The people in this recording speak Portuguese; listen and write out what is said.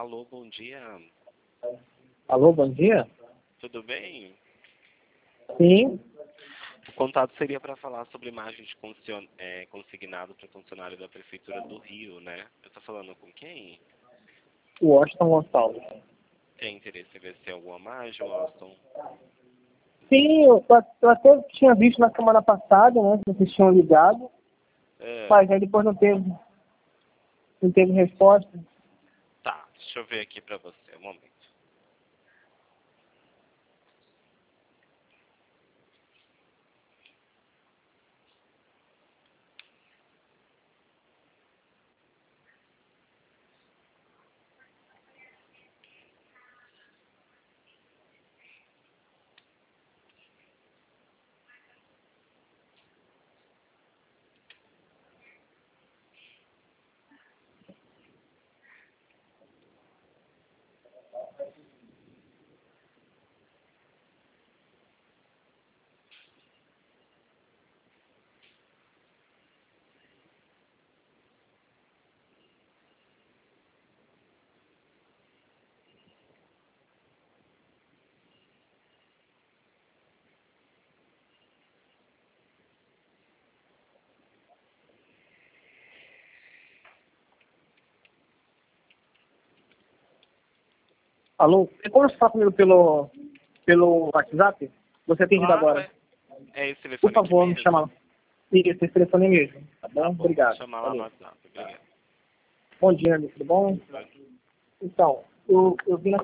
Alô, bom dia. Alô, bom dia? Tudo bem? Sim. O contato seria para falar sobre imagem de consignado para funcionário da Prefeitura do Rio, né? Eu estou falando com quem? O Washington Gonçalves. Tem interesse em ver se tem alguma imagem, Austin? Sim, eu até tinha visto na semana passada, né? Que vocês tinham ligado, mas aí depois não teve resposta. Tá, deixa eu ver aqui para você, um momento. Alô, você pode falar comigo pelo WhatsApp? Você atende Claro, agora. é esse Por telefone aqui favor, me mesmo? chamar. Isso, esse telefone mesmo. Tá bom? Tá bom, Obrigado. vou chamar lá no Valeu. WhatsApp, obrigado. Bom dia, amigo, tudo bom? Então, eu vi na